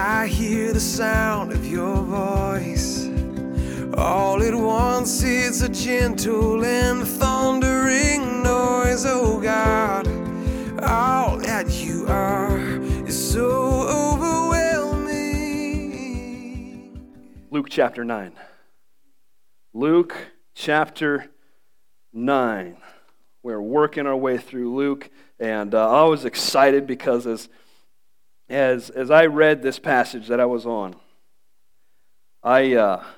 I hear the sound of your voice. All at once it's a gentle and thundering noise. Oh God, all that you are is so overwhelming. Luke chapter 9. Luke chapter 9. We're working our way through Luke, and I was excited because as I read this passage that I was on, I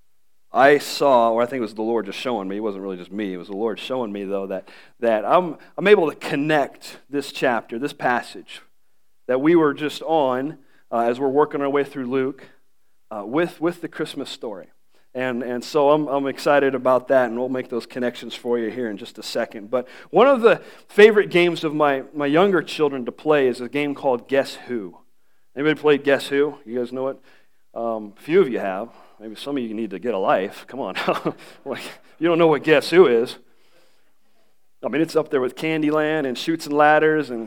saw, or I think it was the Lord just showing me. It wasn't really just me. It was the Lord showing me, though, that I'm able to connect this chapter, this passage that we were just on as we're working our way through Luke with the Christmas story. And so I'm excited about that, and we'll make those connections for you here in just a second. But one of the favorite games of my younger children to play is a game called Guess Who. Anybody played Guess Who? You guys know it? A few of you have. Maybe some of you need to get a life. Come on. Like, you don't know what Guess Who is. I mean, it's up there with Candyland and Chutes and Ladders. And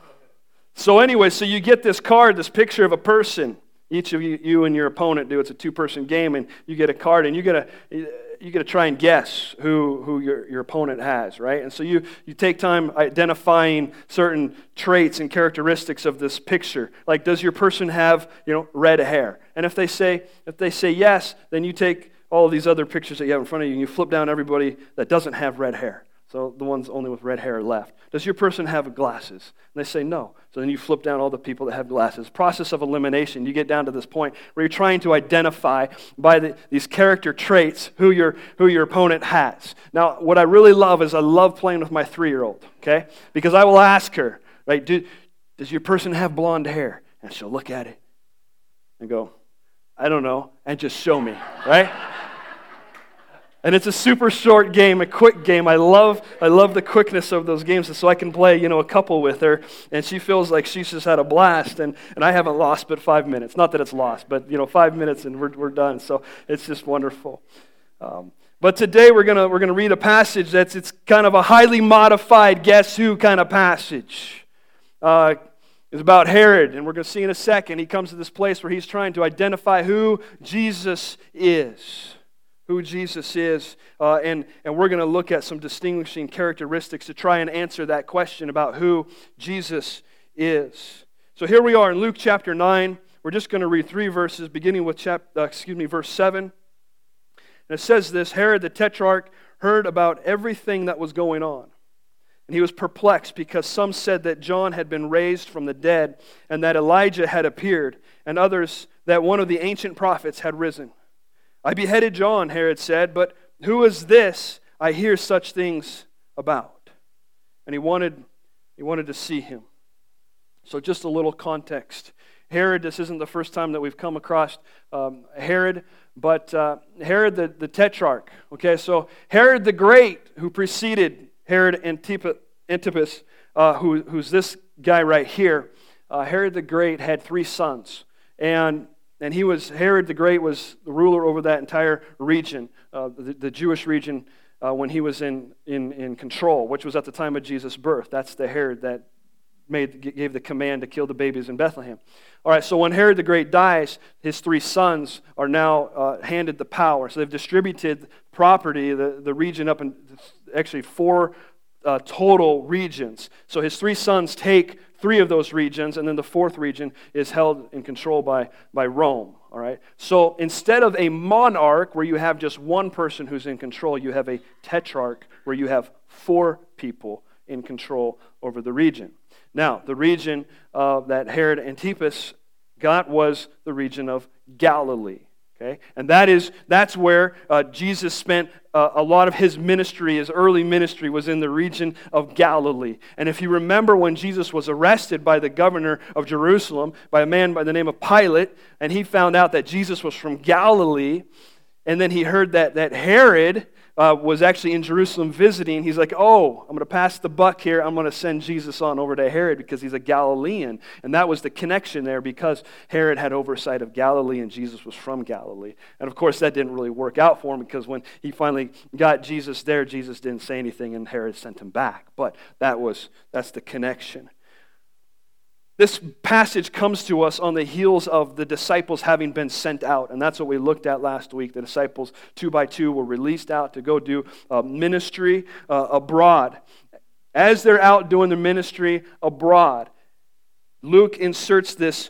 so anyway, so you get this card, this picture of a person. Each of you and your opponent do. It's a two-person game, and you get a card, and you gotta try and guess who your opponent has, right? And so you take time identifying certain traits and characteristics of this picture. Like, does your person have red hair? And if they say yes, then you take all of these other pictures that you have in front of you, and you flip down everybody that doesn't have red hair. So the ones only with red hair are left. Does your person have glasses? And they say no. So then you flip down all the people that have glasses. Process of elimination. You get down to this point where you're trying to identify by these character traits who your opponent has. Now, what I really love is I love playing with my 3-year-old, okay? Because I will ask her, right, does your person have blonde hair? And she'll look at it and go, I don't know, and just show me, right? And it's a super short game, a quick game. I love the quickness of those games, so I can play, a couple with her, and she feels like she's just had a blast, and I haven't lost but 5 minutes. Not that it's lost, but 5 minutes and we're done. So it's just wonderful. But today we're gonna read a passage it's kind of a highly modified Guess Who kind of passage. It's about Herod, and we're going to see in a second. He comes to this place where he's trying to identify who Jesus is. Who Jesus is, and we're going to look at some distinguishing characteristics to try and answer that question about who Jesus is. So here we are in Luke chapter 9. We're just going to read 3 verses, beginning with verse 7. And it says this: Herod the Tetrarch heard about everything that was going on, and he was perplexed because some said that John had been raised from the dead, and that Elijah had appeared, and others that one of the ancient prophets had risen. I beheaded John, Herod said, but who is this I hear such things about? And he wanted to see him. So just a little context. Herod, this isn't the first time that we've come across Herod, but Herod the Tetrarch. Okay, so Herod the Great, who preceded Herod Antipas, who's this guy right here. Herod the Great had 3 sons, and Herod the Great was the ruler over that entire region, the Jewish region, when he was in control, which was at the time of Jesus' birth. That's the Herod that gave the command to kill the babies in Bethlehem. All right, so when Herod the Great dies, his 3 sons are now handed the power. So they've distributed property, the region up in actually 4 total regions. So his 3 sons take 3 of those regions, and then the 4th region is held in control by Rome. All right. So instead of a monarch where you have just one person who's in control, you have a tetrarch where you have 4 people in control over the region. Now, the region that Herod Antipas got was the region of Galilee. Okay, and that's where Jesus spent a lot of his ministry. His early ministry was in the region of Galilee. And if you remember when Jesus was arrested by the governor of Jerusalem, by a man by the name of Pilate, and he found out that Jesus was from Galilee, and then he heard that Herod was actually in Jerusalem visiting, he's like, oh, I'm going to pass the buck here. I'm going to send Jesus on over to Herod because he's a Galilean. And that was the connection there because Herod had oversight of Galilee and Jesus was from Galilee. And of course, that didn't really work out for him because when he finally got Jesus there, Jesus didn't say anything and Herod sent him back. But that's the connection. This passage comes to us on the heels of the disciples having been sent out, and that's what we looked at last week. The disciples, 2 by 2, were released out to go do ministry abroad. As they're out doing the ministry abroad, Luke inserts this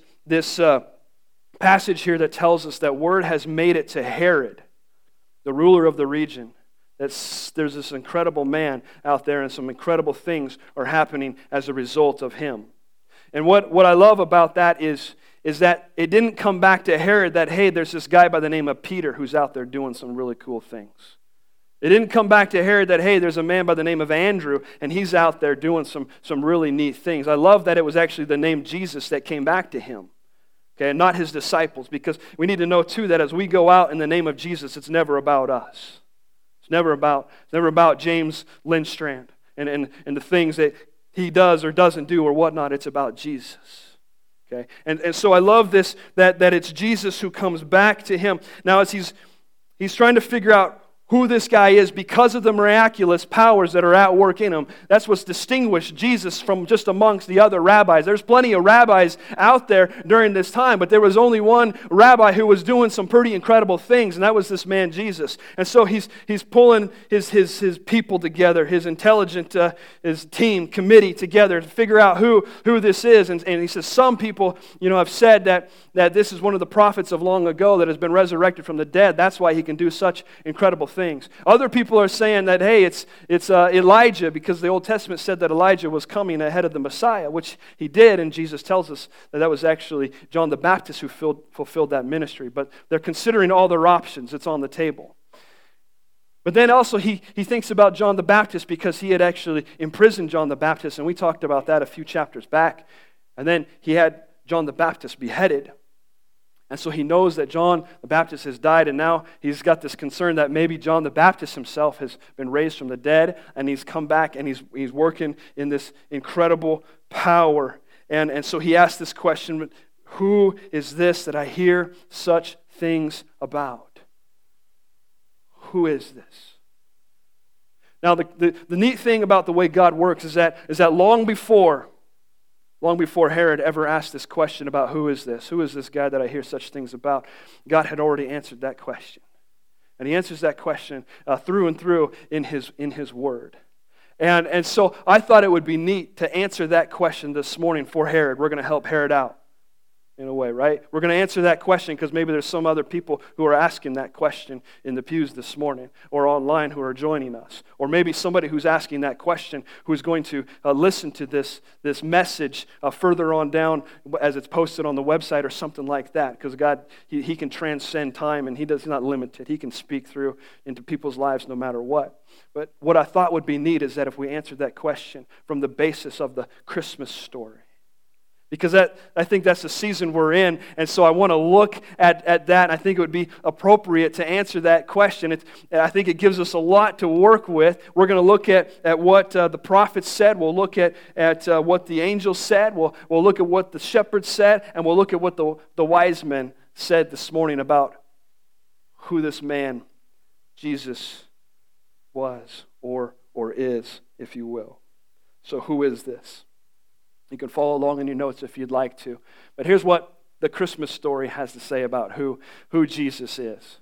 passage here that tells us that word has made it to Herod, the ruler of the region, that there's this incredible man out there and some incredible things are happening as a result of him. And what I love about that is that it didn't come back to Herod that, hey, there's this guy by the name of Peter who's out there doing some really cool things. It didn't come back to Herod that, hey, there's a man by the name of Andrew and he's out there doing some really neat things. I love that it was actually the name Jesus that came back to him, okay, and not his disciples, because we need to know too that as we go out in the name of Jesus, it's never about us. It's never about James Lindstrand and the things that he does or doesn't do or whatnot. It's about Jesus. Okay? And so I love this, that it's Jesus who comes back to him. Now as he's trying to figure out who this guy is because of the miraculous powers that are at work in him. That's what's distinguished Jesus from just amongst the other rabbis. There's plenty of rabbis out there during this time, but there was only one rabbi who was doing some pretty incredible things, and that was this man Jesus. And so he's pulling his people together, his intelligent his team, committee together to figure out who this is. And he says some people, have said that this is one of the prophets of long ago that has been resurrected from the dead. That's why he can do such incredible things. Other people are saying that, hey, it's Elijah, because the Old Testament said that Elijah was coming ahead of the Messiah, which he did, and Jesus tells us that was actually John the Baptist who fulfilled that ministry. But they're considering all their options. It's on the table. But then also he thinks about John the Baptist because he had actually imprisoned John the Baptist, and we talked about that a few chapters back. And then he had John the Baptist beheaded. And so he knows that John the Baptist has died, and now he's got this concern that maybe John the Baptist himself has been raised from the dead, and he's come back, and he's working in this incredible power. And so he asks this question, who is this that I hear such things about? Who is this? Now, the neat thing about the way God works is that long before Herod ever asked this question about who is this guy that I hear such things about, God had already answered that question. And he answers that question through and through in his word. And so I thought it would be neat to answer that question this morning for Herod. We're going to help Herod out in a way, right? We're going to answer that question because maybe there's some other people who are asking that question in the pews this morning or online who are joining us. Or maybe somebody who's asking that question who is going to listen to this message further on down as it's posted on the website or something like that, because God, He can transcend time and He's not limited. He can speak through into people's lives no matter what. But what I thought would be neat is that if we answered that question from the basis of the Christmas story. Because I think that's the season we're in, and so I want to look at that, and I think it would be appropriate to answer that question. I think it gives us a lot to work with. We're going to look at what the prophets said. We'll look at what the angels said. We'll look at what the shepherds said, and we'll look at what the wise men said this morning about who this man, Jesus, was or is, if you will. So who is this? You can follow along in your notes if you'd like to. But here's what the Christmas story has to say about who Jesus is.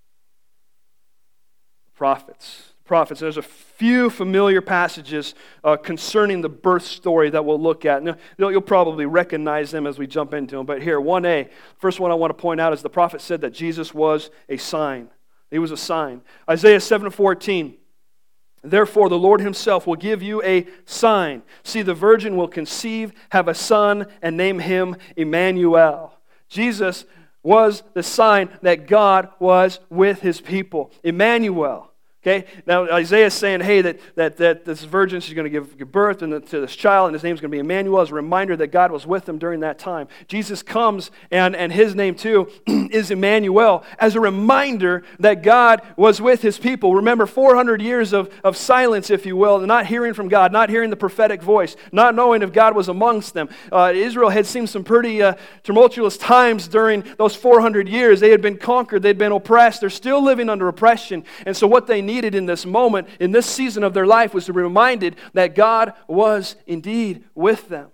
Prophets. There's a few familiar passages concerning the birth story that we'll look at. Now, you'll probably recognize them as we jump into them. But here, 1a, first one I want to point out is the prophet said that Jesus was a sign. He was a sign. Isaiah 7:14. Therefore, the Lord Himself will give you a sign. See, the virgin will conceive, have a son, and name him Emmanuel. Jesus was the sign that God was with His people. Emmanuel. Okay, now Isaiah is saying, hey, that this virgin, she's going to give birth to this child, and his name's going to be Emmanuel, as a reminder that God was with him during that time. Jesus comes, and his name too is Emmanuel, as a reminder that God was with His people. Remember, 400 years of silence, if you will, not hearing from God, not hearing the prophetic voice, not knowing if God was amongst them. Israel had seen some pretty tumultuous times during those 400 years. They had been conquered, they'd been oppressed, they're still living under oppression, and so what they needed in this moment, in this season of their life, was to be reminded that God was indeed with them.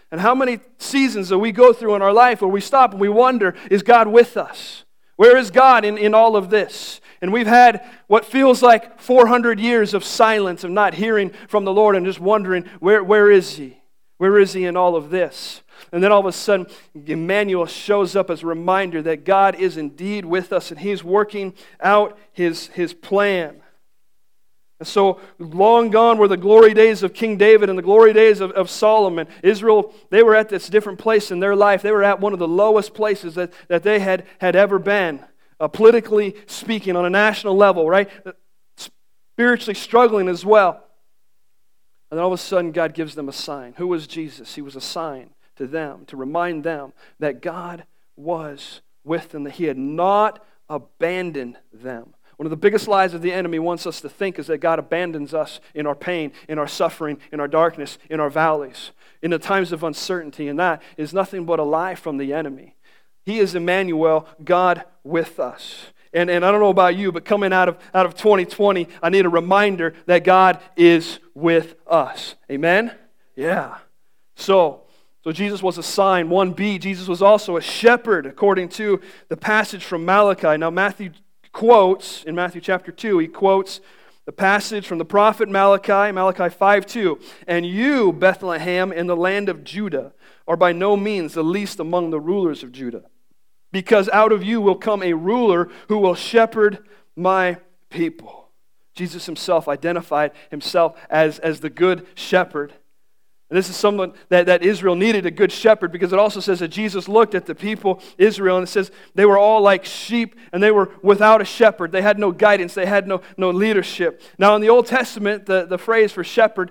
And how many seasons that we go through in our life where we stop and we wonder, is God with us? Where is God in all of this? And we've had what feels like 400 years of silence, of not hearing from the Lord and just wondering, where is He? Where is He in all of this? And then all of a sudden, Emmanuel shows up as a reminder that God is indeed with us and He's working out His plan. And so, long gone were the glory days of King David and the glory days of Solomon. Israel, they were at this different place in their life. They were at one of the lowest places that they had ever been, politically speaking, on a national level, right? Spiritually struggling as well. And then all of a sudden, God gives them a sign. Who was Jesus? He was a sign to them, to remind them that God was with them, that He had not abandoned them. One of the biggest lies of the enemy wants us to think is that God abandons us in our pain, in our suffering, in our darkness, in our valleys, in the times of uncertainty, and that is nothing but a lie from the enemy. He is Emmanuel, God with us. And I don't know about you, but coming out of 2020, I need a reminder that God is with us. Amen? Yeah. So Jesus was a sign. 1b, Jesus was also a shepherd, according to the passage from Malachi. Now, Matthew quotes, in Matthew chapter 2, he quotes the passage from the prophet Malachi, Malachi 5:2. And you, Bethlehem, in the land of Judah, are by no means the least among the rulers of Judah, because out of you will come a ruler who will shepherd my people. Jesus Himself identified Himself as the good shepherd. And this is someone that Israel needed, a good shepherd, because it also says that Jesus looked at the people, Israel, and it says they were all like sheep and they were without a shepherd. They had no guidance. They had no leadership. Now in the Old Testament, the phrase for shepherd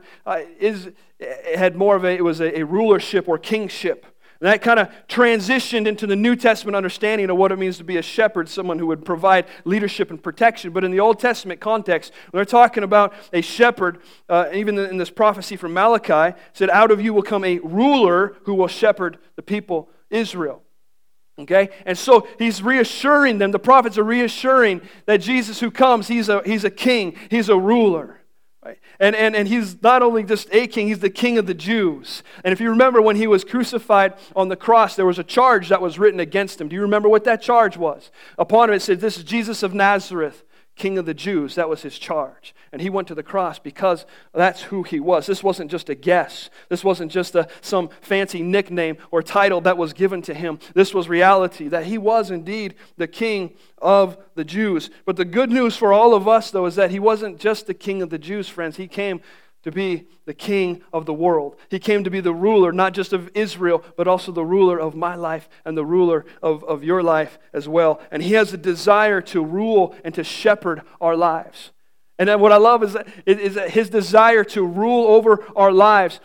had more of it was a rulership or kingship. And that kind of transitioned into the New Testament understanding of what it means to be a shepherd, someone who would provide leadership and protection. But in the Old Testament context, when they're talking about a shepherd, even in this prophecy from Malachi, said, out of you will come a ruler who will shepherd the people Israel. Okay? And so he's reassuring them, the prophets are reassuring that Jesus who comes, he's a king, he's a ruler. Right? And He's not only just a king, He's the King of the Jews. And if you remember when He was crucified on the cross, there was a charge that was written against Him. Do you remember what that charge was? Upon Him it said, this is Jesus of Nazareth, King of the Jews. That was His charge. And He went to the cross because that's who He was. This wasn't just a guess. This wasn't just some fancy nickname or title that was given to Him. This was reality, that He was indeed the King of the Jews. But the good news for all of us, though, is that He wasn't just the King of the Jews, friends. He came to be the King of the world. He came to be the ruler, not just of Israel, but also the ruler of my life and the ruler of your life as well. And He has a desire to rule and to shepherd our lives. And then what I love is that His desire to rule over our lives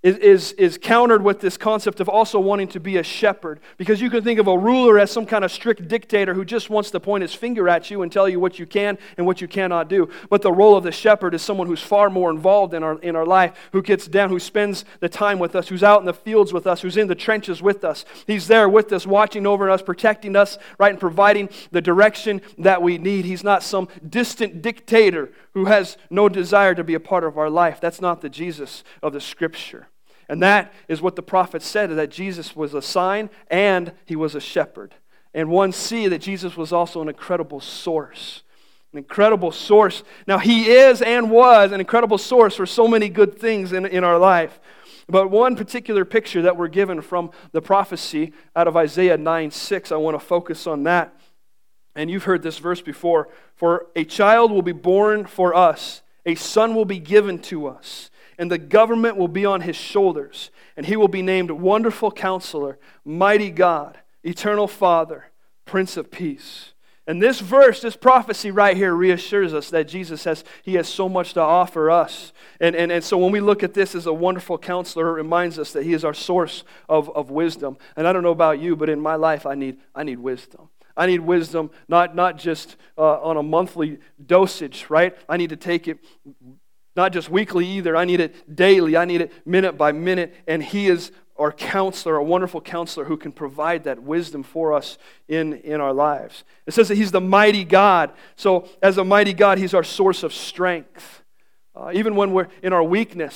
is countered with this concept of also wanting to be a shepherd. Because you can think of a ruler as some kind of strict dictator who just wants to point his finger at you and tell you what you can and what you cannot do. But the role of the shepherd is someone who's far more involved in our life, who gets down, who spends the time with us, who's out in the fields with us, who's in the trenches with us. He's there with us, watching over us, protecting us, right, and providing the direction that we need. He's not some distant dictator who has no desire to be a part of our life. That's not the Jesus of the Scripture. And that is what the prophet said, that Jesus was a sign and He was a shepherd. And 1c, that Jesus was also an incredible source. An incredible source. Now, He is and was an incredible source for so many good things in our life. But one particular picture that we're given from the prophecy out of Isaiah 9:6, I want to focus on that. And you've heard this verse before. For a child will be born for us, a son will be given to us, and the government will be on His shoulders, and He will be named Wonderful Counselor, Mighty God, Eternal Father, Prince of Peace. And this verse, this prophecy right here reassures us that Jesus He has so much to offer us. And so when we look at this as a wonderful counselor, it reminds us that He is our source of wisdom. And I don't know about you, but in my life I need wisdom. I need wisdom, not just on a monthly dosage, right? I need to take it not just weekly either. I need it daily. I need it minute by minute. And He is our counselor, a wonderful counselor who can provide that wisdom for us in our lives. It says that He's the mighty God. So as a mighty God, He's our source of strength. Even when we're in our weakness,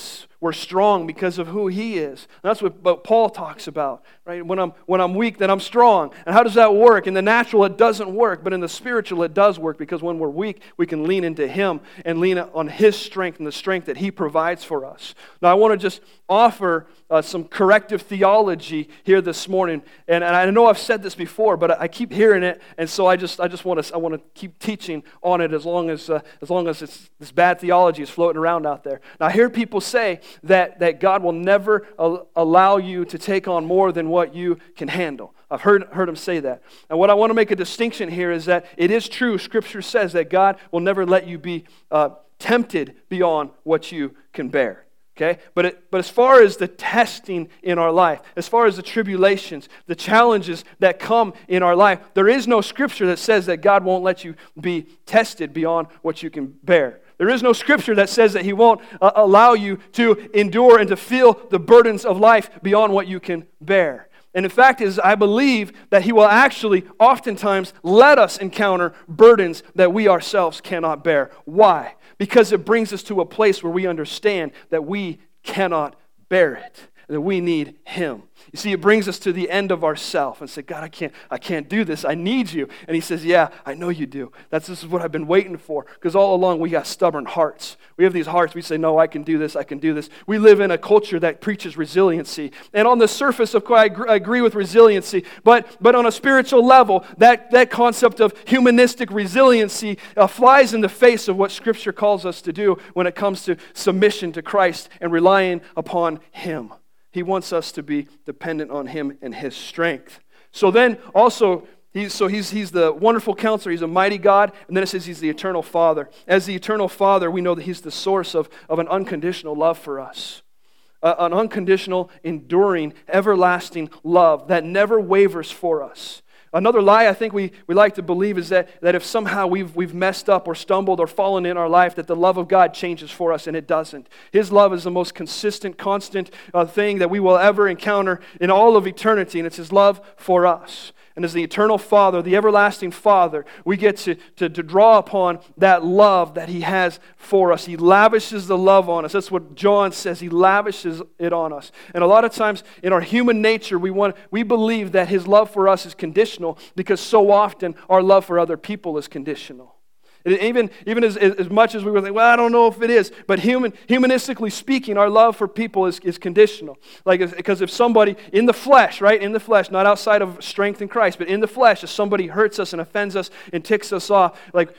We're strong because of who He is. And that's what Paul talks about, right? When I'm weak, then I'm strong. And how does that work? In the natural, it doesn't work, but in the spiritual, it does work, because when we're weak, we can lean into Him and lean on His strength and the strength that He provides for us. Now, I want to just offer some corrective theology here this morning, and I know I've said this before, but I keep hearing it, and so I want to keep teaching on it as long as this bad theology is floating around out there. Now, I hear people say that God will never allow you to take on more than what you can handle. I've heard them say that. And what I want to make a distinction here is that it is true. Scripture says that God will never let you be tempted beyond what you can bear. Okay, but as far as the testing in our life, as far as the tribulations, the challenges that come in our life, there is no scripture that says that God won't let you be tested beyond what you can bear. There is no scripture that says that He won't allow you to endure and to feel the burdens of life beyond what you can bear. And in fact, I believe that He will actually oftentimes let us encounter burdens that we ourselves cannot bear. Why? Because it brings us to a place where we understand that we cannot bear it, that we need Him. You see, it brings us to the end of ourself and say, God, I can't do this. I need You. And He says, yeah, I know you do. This is what I've been waiting for. Because all along we got stubborn hearts. We have these hearts, we say, no, I can do this, I can do this. We live in a culture that preaches resiliency. And on the surface, of course, I agree with resiliency. But on a spiritual level, that concept of humanistic resiliency flies in the face of what Scripture calls us to do when it comes to submission to Christ and relying upon Him. He wants us to be dependent on Him and His strength. So then also, He's the wonderful counselor. He's a mighty God. And then it says He's the eternal Father. As the eternal Father, we know that He's the source of an unconditional love for us. An unconditional, enduring, everlasting love that never wavers for us. Another lie I think we like to believe is that if somehow we've messed up or stumbled or fallen in our life, that the love of God changes for us, and it doesn't. His love is the most consistent, constant thing that we will ever encounter in all of eternity, and it's His love for us. And as the eternal Father, the everlasting Father, we get to draw upon that love that He has for us. He lavishes the love on us. That's what John says. He lavishes it on us. And a lot of times in our human nature, we believe that His love for us is conditional, because so often our love for other people is conditional. Even as much as we were thinking, well, I don't know if it is, but humanistically speaking, our love for people is conditional. Because if somebody in the flesh, right, in the flesh, not outside of strength in Christ, but in the flesh, if somebody hurts us and offends us and ticks us off,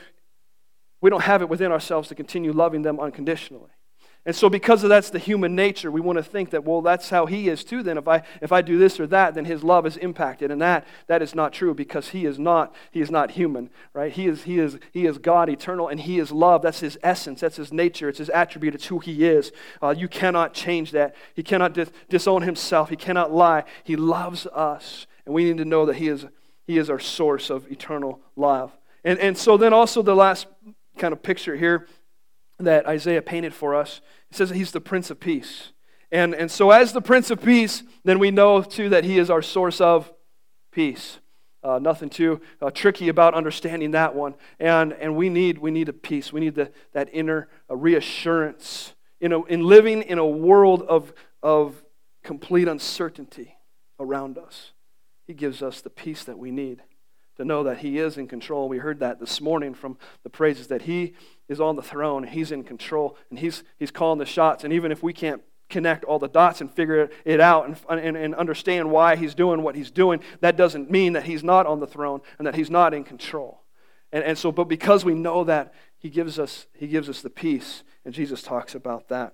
we don't have it within ourselves to continue loving them unconditionally. And so because of that's the human nature, we want to think that, well, that's how He is too then. If I do this or that, then His love is impacted. And that is not true, because He is not human, right? He is God eternal, and He is love. That's His essence, that's His nature, it's His attribute, it's who He is. You cannot change that. He cannot disown Himself. He cannot lie. He loves us. And we need to know that He is our source of eternal love. And so then also the last kind of picture here that Isaiah painted for us, it says that He's the Prince of Peace. And so as the Prince of Peace, then we know too that He is our source of peace. Nothing too tricky about understanding that one. And we need a peace. We need that inner reassurance. In living in a world of complete uncertainty around us, He gives us the peace that we need to know that He is in control. We heard that this morning from the praises, that He is on the throne, and He's in control, and He's calling the shots. And even if we can't connect all the dots and figure it out and understand why He's doing what He's doing, that doesn't mean that He's not on the throne and that He's not in control. And so, but because we know that, He gives us the peace, and Jesus talks about that.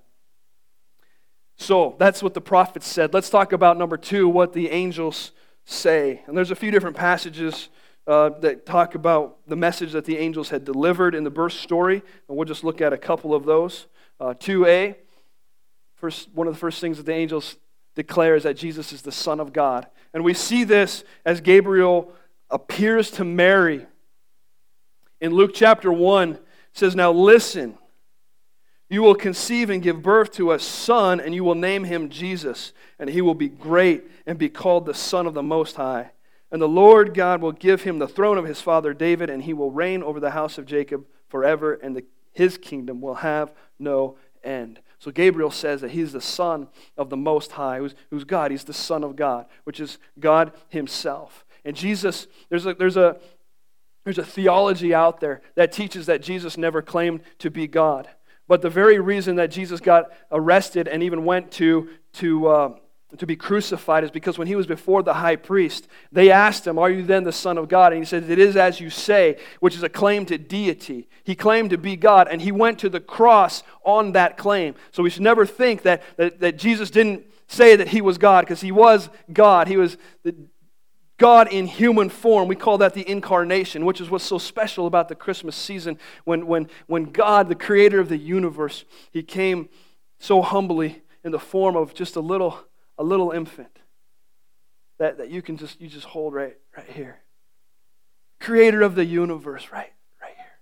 So that's what the prophets said. Let's talk about number 2, what the angels say. And there's a few different passages that talk about the message that the angels had delivered in the birth story, and we'll just look at a couple of those. 2a, one of the first things that the angels declare is that Jesus is the Son of God. And we see this as Gabriel appears to Mary. In Luke chapter 1, it says, "Now listen, you will conceive and give birth to a son, and you will name him Jesus, and he will be great and be called the Son of the Most High. And the Lord God will give him the throne of his father David, and he will reign over the house of Jacob forever, and his kingdom will have no end." So Gabriel says that he's the Son of the Most High, who's God. He's the Son of God, which is God himself. And Jesus, there's a theology out there that teaches that Jesus never claimed to be God. But the very reason that Jesus got arrested and even went to be crucified is because when he was before the high priest, they asked him, "Are you then the Son of God?" And he said, "It is as you say," which is a claim to deity. He claimed to be God, and he went to the cross on that claim. So we should never think that Jesus didn't say that he was God, because he was God. He was God in human form. We call that the incarnation, which is what's so special about the Christmas season, when God, the creator of the universe, he came so humbly in the form of just a little infant that you just hold right here. Creator of the universe, right here.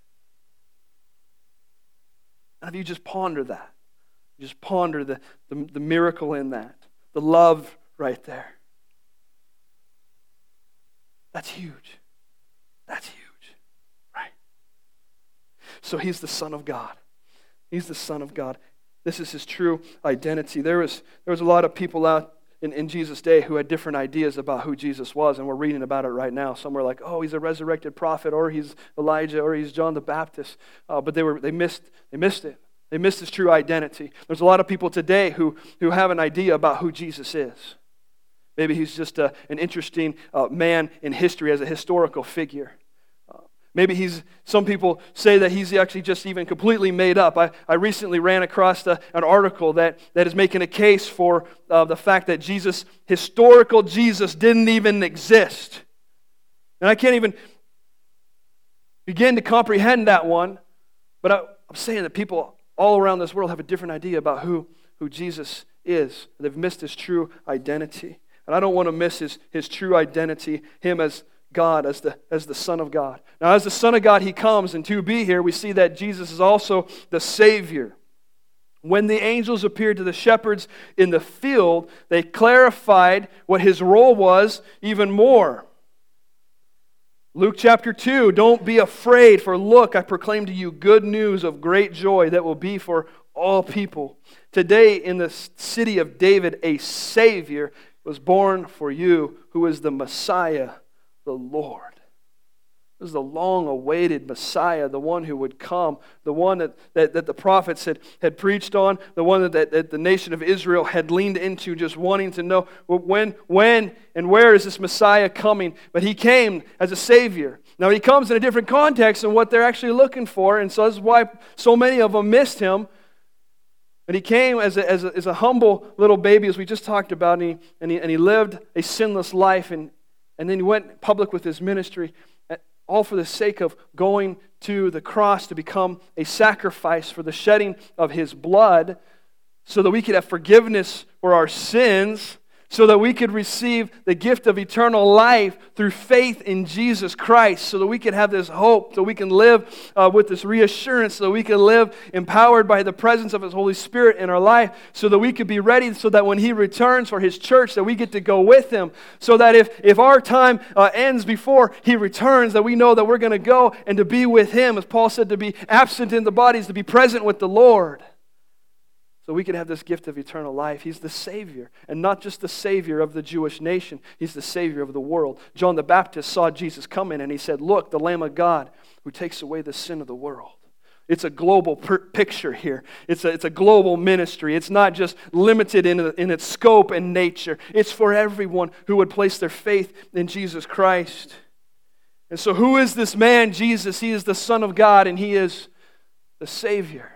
And if you just ponder that, just ponder the miracle in that, the love right there. That's huge. That's huge, right? So he's the Son of God. He's the Son of God. This is his true identity. There was a lot of people out in Jesus' day who had different ideas about who Jesus was, and we're reading about it right now. Some were like, "Oh, he's a resurrected prophet," or "He's Elijah," or "He's John the Baptist." But they missed it. They missed his true identity. There's a lot of people today who have an idea about who Jesus is. Maybe he's just an interesting man in history as a historical figure. Maybe some people say that he's actually just even completely made up. I recently ran across an article that is making a case for the fact that historical Jesus didn't even exist. And I can't even begin to comprehend that one, but I'm saying that people all around this world have a different idea about who Jesus is. They've missed his true identity. And I don't want to miss his true identity, him as God, as the Son of God. Now, as the Son of God, he comes, and to be here, we see that Jesus is also the Savior. When the angels appeared to the shepherds in the field, they clarified what his role was even more. Luke chapter 2, "Don't be afraid, for look, I proclaim to you good news of great joy that will be for all people. Today in the city of David, a Savior was born for you, who is the Messiah, the Lord." This is the long-awaited Messiah, the one who would come, the one that the prophets had preached on, the one that the nation of Israel had leaned into, just wanting to know when and where is this Messiah coming. But he came as a Savior. Now he comes in a different context than what they're actually looking for, and so that's why so many of them missed him. But he came as a humble little baby, as we just talked about, and he lived a sinless life, and then he went public with his ministry, all for the sake of going to the cross to become a sacrifice for the shedding of his blood, so that we could have forgiveness for our sins, so that we could receive the gift of eternal life through faith in Jesus Christ, so that we could have this hope, so we can live with this reassurance, so that we can live empowered by the presence of his Holy Spirit in our life, so that we could be ready, so that when he returns for his church, that we get to go with him, so that if our time ends before he returns, that we know that we're going to go and to be with him, as Paul said, to be absent in the body is to be present with the Lord. So we can have this gift of eternal life. He's the Savior, and not just the Savior of the Jewish nation. He's the Savior of the world. John the Baptist saw Jesus coming, and he said, "Look, the Lamb of God who takes away the sin of the world." It's a global picture here. It's a global ministry. It's not just limited in its scope and nature. It's for everyone who would place their faith in Jesus Christ. And so who is this man, Jesus? He is the Son of God, and he is the Savior.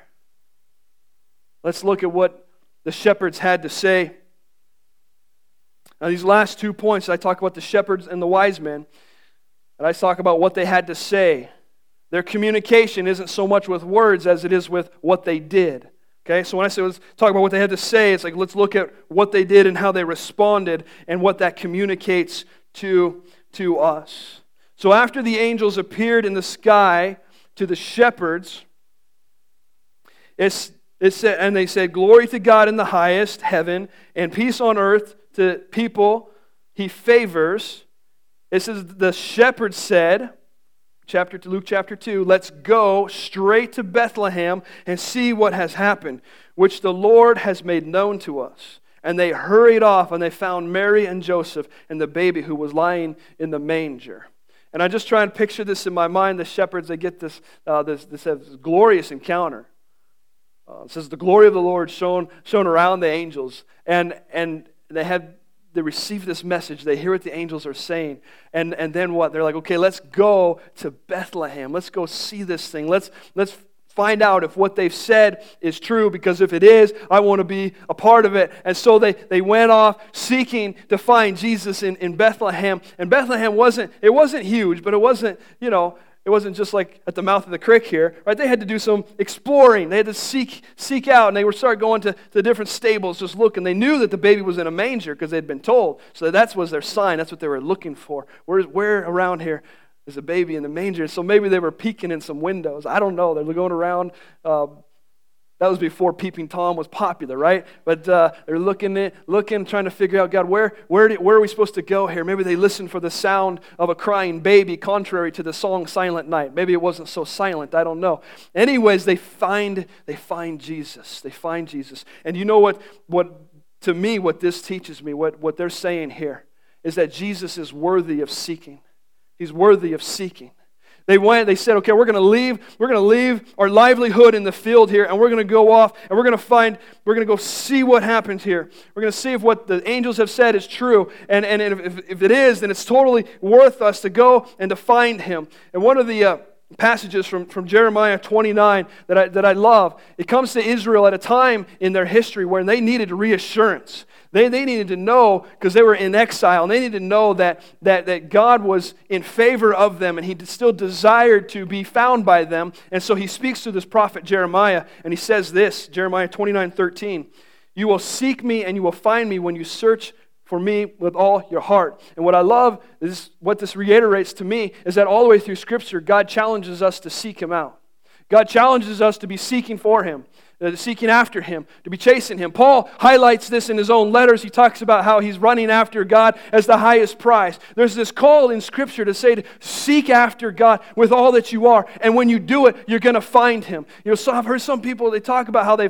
Let's look at what the shepherds had to say. Now, these last 2 points, I talk about the shepherds and the wise men, and I talk about what they had to say. Their communication isn't so much with words as it is with what they did. Okay, so when I say let's talk about what they had to say, it's like let's look at what they did and how they responded and what that communicates to us. So after the angels appeared in the sky to the shepherds, it said, and they said, "Glory to God in the highest heaven, and peace on earth to people he favors." It says, the shepherds said, Luke chapter 2, let's go straight to Bethlehem and see what has happened, which the Lord has made known to us. And they hurried off, and they found Mary and Joseph and the baby who was lying in the manger. And I just try and picture this in my mind. The shepherds, they get this glorious encounter. It says the glory of the Lord shone around the angels, and they receive this message. They hear what the angels are saying, and then what? They're like, okay, let's go to Bethlehem. Let's go see this thing. Let's find out if what they've said is true, because if it is, I want to be a part of it. And so they went off seeking to find Jesus in Bethlehem. And Bethlehem wasn't huge, but it wasn't just like at the mouth of the creek here, right? They had to do some exploring. They had to seek out, and they would start going to the different stables, just looking. They knew that the baby was in a manger because they'd been told. So that was their sign. That's what they were looking for. Where around here is a baby in the manger? So maybe they were peeking in some windows. I don't know. They're going around. That was before Peeping Tom was popular, right? But they're looking, trying to figure out, God, where are we supposed to go here? Maybe they listened for the sound of a crying baby, contrary to the song Silent Night. Maybe it wasn't so silent. I don't know. Anyways, they find Jesus. They find Jesus. And you know what to me, what this teaches me, what they're saying here, is that Jesus is worthy of seeking. He's worthy of seeking. They said, okay, we're going to leave our livelihood in the field here, and we're going to go off, and we're going to go see what happens here. We're going to see if what the angels have said is true, and if it is, then it's totally worth us to go and to find him. And one of the passages from Jeremiah 29 that I love, it comes to Israel at a time in their history where they needed reassurance. They needed to know, because they were in exile, and they needed to know that God was in favor of them, and he still desired to be found by them. And so he speaks to this prophet Jeremiah, and he says this, Jeremiah 29:13, "You will seek me and you will find me when you search for me with all your heart." And what I love is what this reiterates to me is that all the way through Scripture, God challenges us to seek him out. God challenges us to be seeking for him, seeking after him, to be chasing him. Paul highlights this in his own letters. He talks about how he's running after God as the highest prize. There's this call in Scripture to say to seek after God with all that you are. And when you do it, you're going to find him. So I've heard some people, they talk about how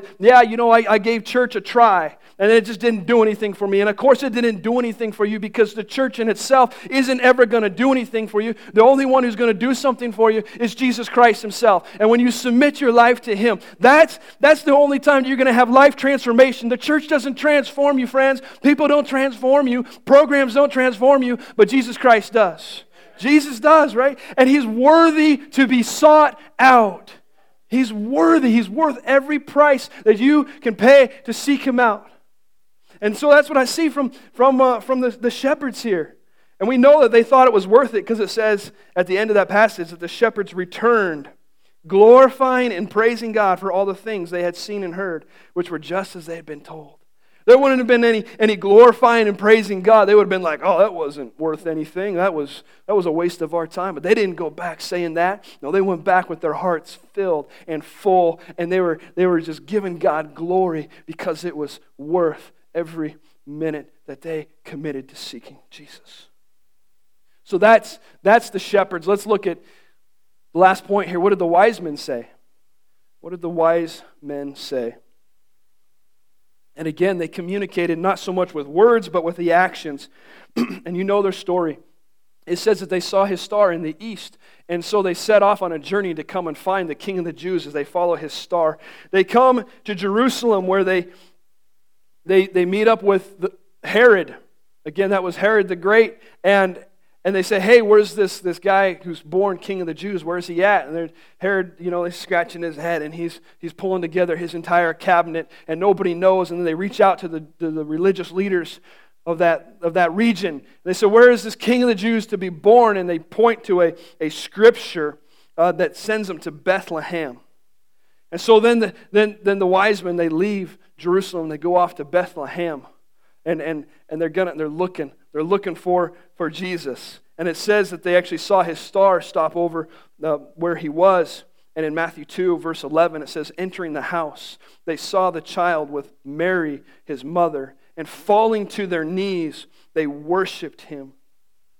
I gave church a try, and it just didn't do anything for me. And of course it didn't do anything for you, because the church in itself isn't ever going to do anything for you. The only one who's going to do something for you is Jesus Christ himself. And when you submit your life to him, that's the only time you're going to have life transformation. The church doesn't transform you, friends. People don't transform you. Programs don't transform you, but Jesus Christ does. Jesus does, right? And he's worthy to be sought out. He's worthy. He's worth every price that you can pay to seek him out. And so that's what I see from the shepherds here. And we know that they thought it was worth it, because it says at the end of that passage that the shepherds returned, glorifying and praising God for all the things they had seen and heard, which were just as they had been told. There wouldn't have been any glorifying and praising God. They would have been like, oh, that wasn't worth anything. That was a waste of our time. But they didn't go back saying that. No, they went back with their hearts filled and full, and they were just giving God glory, because it was worth every minute that they committed to seeking Jesus. So that's the shepherds. Let's look at the last point here. What did the wise men say? What did the wise men say? And again, they communicated not so much with words, but with the actions. And you know their story. It says that they saw his star in the east, and so they set off on a journey to come and find the King of the Jews as they follow his star. They come to Jerusalem, where they meet up with Herod. Again, that was Herod the Great, and they say, hey, where's this guy who's born King of the Jews? Where's he at? And Herod, he's scratching his head, and he's pulling together his entire cabinet, and nobody knows. And then they reach out to the religious leaders of that region. They say, where is this King of the Jews to be born? And they point to a scripture that sends them to Bethlehem. And so then the wise men, they leave Jerusalem, they go off to Bethlehem, and they're looking for Jesus. And it says that they actually saw his star stop over where he was. And in Matthew 2, verse 11, it says, entering the house, they saw the child with Mary, his mother, and falling to their knees, they worshiped him.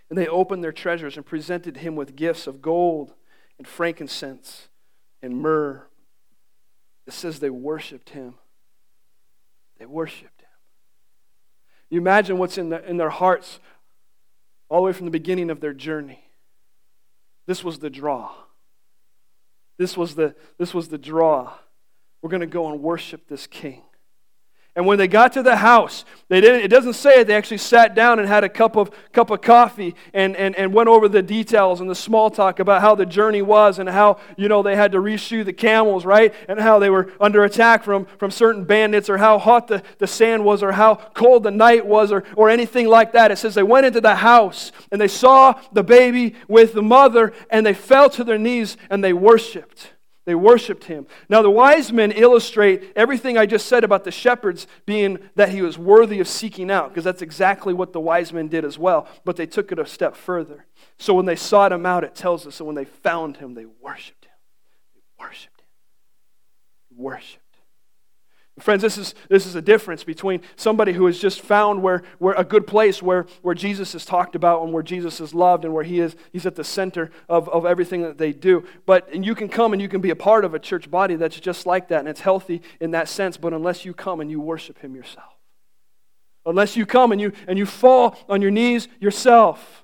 And they opened their treasures and presented him with gifts of gold and frankincense and myrrh. It says they worshiped him. They worshiped him. You imagine what's in their hearts all the way from the beginning of their journey. This was the draw. This was the draw. We're going to go and worship this king. And when they got to the house, it doesn't say it, they actually sat down and had a cup of coffee and went over the details and the small talk about how the journey was and how, they had to reshoe the camels, right? And how they were under attack from certain bandits, or how hot the sand was, or how cold the night was, or anything like that. It says they went into the house and they saw the baby with the mother and they fell to their knees and they worshiped. They worshiped him. Now the wise men illustrate everything I just said about the shepherds being that he was worthy of seeking out, because that's exactly what the wise men did as well, but they took it a step further. So when they sought him out, it tells us that when they found him, they worshiped him. They worshiped him. They worshiped. Friends, this is a difference between somebody who has just found where a good place where Jesus is talked about and where Jesus is loved and where he's at the center of everything that they do. And you can come and you can be a part of a church body that's just like that, and it's healthy in that sense, but unless you come and you worship him yourself. Unless you come and you fall on your knees yourself.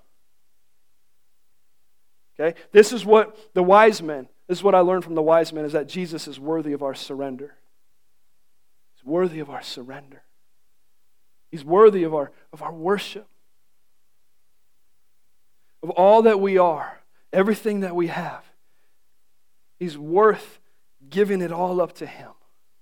Okay? This is what I learned from the wise men, is that Jesus is worthy of our surrender. Worthy of our surrender. He's worthy of our worship. Of all that we are, everything that we have. He's worth giving it all up to him.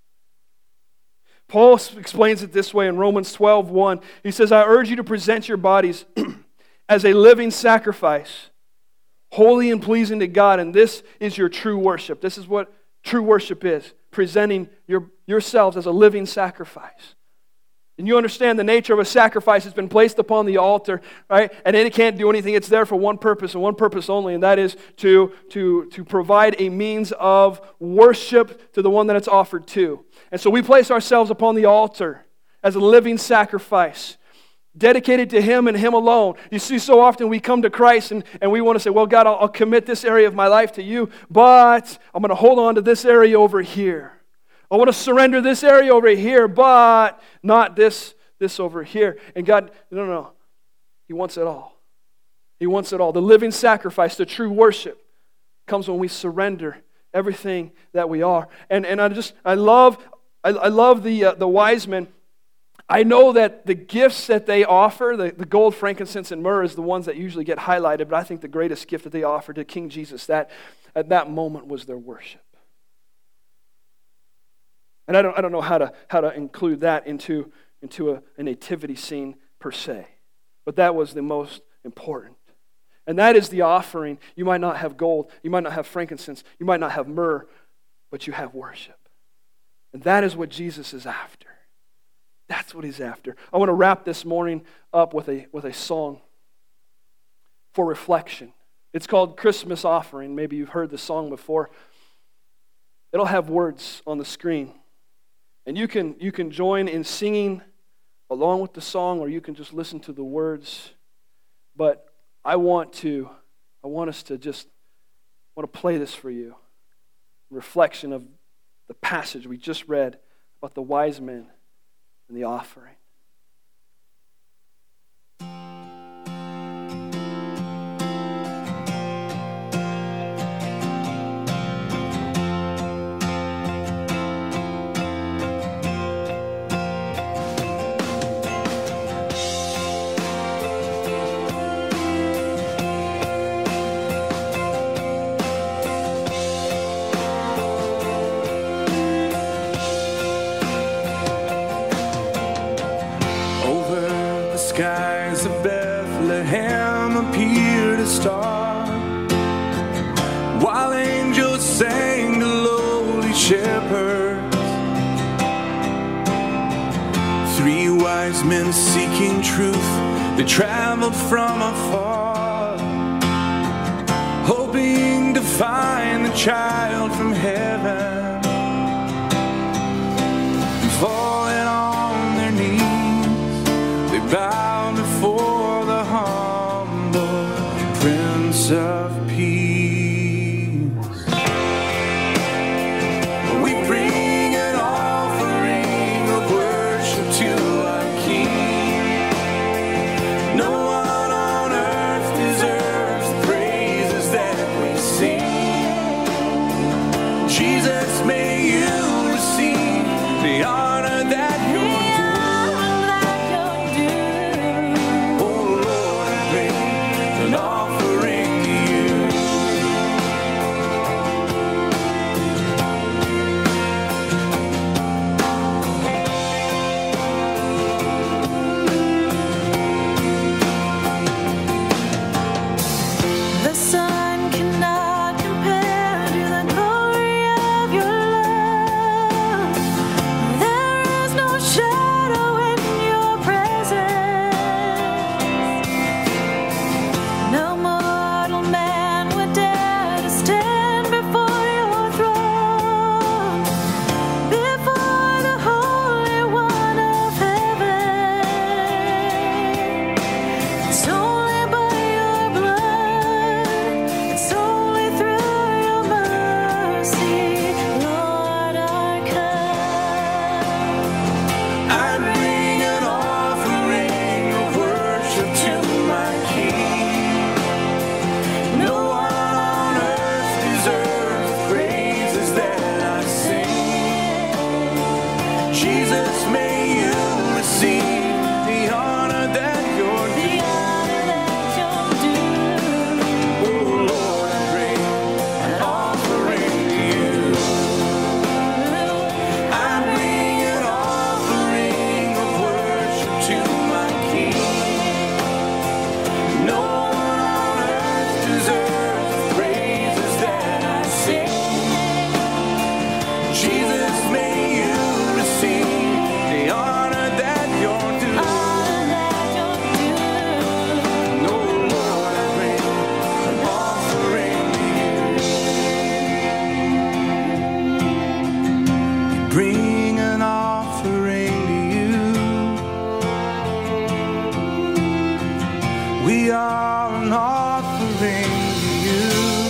Paul explains it this way in Romans 12:1. He says, I urge you to present your bodies as a living sacrifice, holy and pleasing to God, and this is your true worship. This is what true worship is. Presenting yourselves as a living sacrifice. And you understand the nature of a sacrifice has been placed upon the altar, right? And it can't do anything. It's there for one purpose and one purpose only, and that is to provide a means of worship to the one that it's offered to. And so we place ourselves upon the altar as a living sacrifice, dedicated to him and him alone. You see, so often we come to Christ and we want to say, well, God, I'll commit this area of my life to you, but I'm going to hold on to this area over here. I want to surrender this area over here, but not this over here. And God, no. He wants it all. He wants it all. The living sacrifice, the true worship, comes when we surrender everything that we are. And I love the wise men. I know that the gifts that they offer, the gold, frankincense, and myrrh, is the ones that usually get highlighted, but I think the greatest gift that they offered to King Jesus at that moment was their worship. And I don't know how to include that into a nativity scene per se, but that was the most important. And that is the offering. You might not have gold, you might not have frankincense, you might not have myrrh, but you have worship. And that is what Jesus is after. That's what he's after. I want to wrap this morning up with a song for reflection. It's called Christmas Offering. Maybe you've heard the song before. It'll have words on the screen. And you can join in singing along with the song, or you can just listen to the words. But I want us to play this for you. Reflection of the passage we just read about the wise men and the offering. Skies of Bethlehem appeared a star, while angels sang to lowly shepherds. 3 wise men seeking truth, they traveled from afar, hoping to find the child from heaven. Falling on their knees, they bow before the humble of peace. We bring an offering of worship to our King. No one on earth deserves the praises that we sing. Jesus, may you receive the honor that you're due. Oh Lord, I bring an offering to you. The sun cannot compare to the glory of your love. There is no shadow in your presence. No mortal man would dare to stand before your throne, before the Holy One of heaven. It's only by your blood, it's only through your mercy, Lord, I come. I bring an offering of worship to my King. No one on earth deserves the praises that I sing. Jesus, may you receive the honor that you're due. Oh Lord, I bring an offering to you. I bring an offering of worship to my King. No one on earth deserves the praises that I sing. Jesus, may you receive the honor that you're due. No, Lord, I bring an offering to you. Bring an offering to you. We are an offering to you.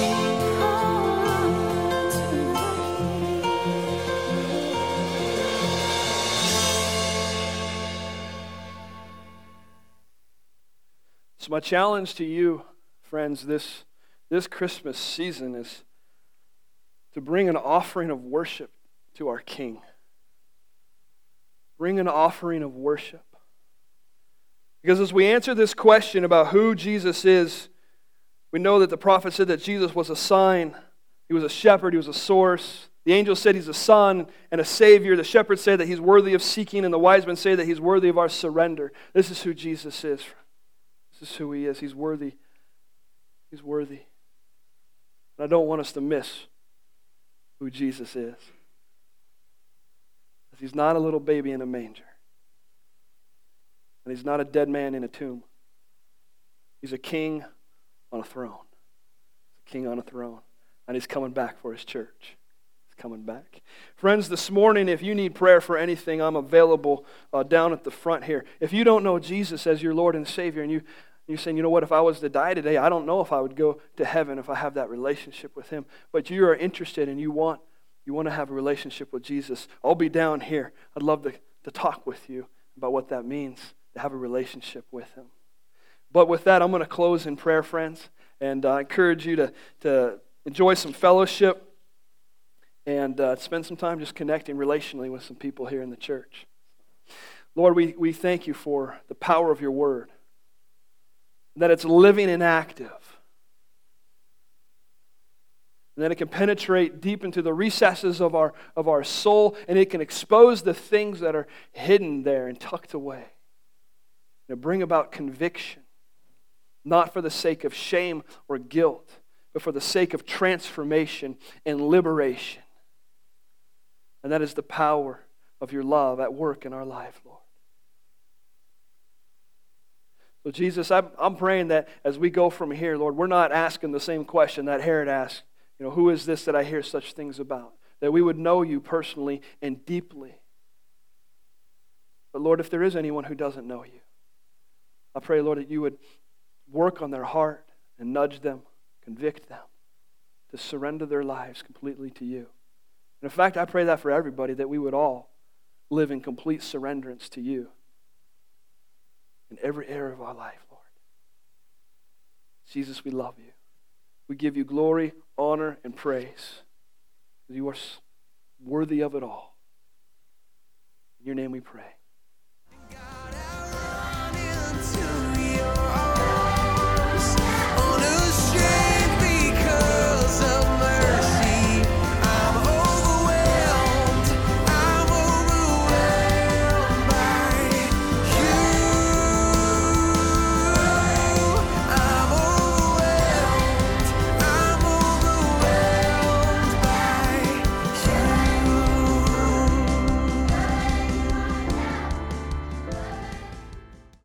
So my challenge to you, friends, this Christmas season is to bring an offering of worship to our King. Bring an offering of worship. Because as we answer this question about who Jesus is, we know that the prophet said that Jesus was a sign, he was a shepherd, he was a source. The angel said he's a son and a savior. The shepherds say that he's worthy of seeking, and the wise men say that he's worthy of our surrender. This is who Jesus is. This is who he is. He's worthy. He's worthy. And I don't want us to miss who Jesus is. He's not a little baby in a manger. And he's not a dead man in a tomb. He's a king on a throne. He's a king on a throne. And he's coming back for his church. He's coming back. Friends, this morning, if you need prayer for anything, I'm available down at the front here. If you don't know Jesus as your Lord and Savior, and you're saying, you know what, if I was to die today, I don't know if I would go to heaven if I have that relationship with him. But you are interested and you want to have a relationship with Jesus, I'll be down here. I'd love to talk with you about what that means, to have a relationship with him. But with that, I'm going to close in prayer, friends. And I encourage you to enjoy some fellowship and spend some time just connecting relationally with some people here in the church. Lord, we thank you for the power of your word, that it's living and active, and that it can penetrate deep into the recesses of our soul, and it can expose the things that are hidden there and tucked away, and bring about conviction, not for the sake of shame or guilt, but for the sake of transformation and liberation. And that is the power of your love at work in our life, Lord. So Jesus, I'm praying that as we go from here, Lord, we're not asking the same question that Herod asked, who is this that I hear such things about? That we would know you personally and deeply. But Lord, if there is anyone who doesn't know you, I pray, Lord, that you would work on their heart and nudge them Convict them to surrender their lives completely to you. And in fact, I pray that for everybody, that we would all live in complete surrenderance to you in every area of our life, Lord. Jesus, we love you. We give you glory, honor, and praise. You are worthy of it all. In your name we pray.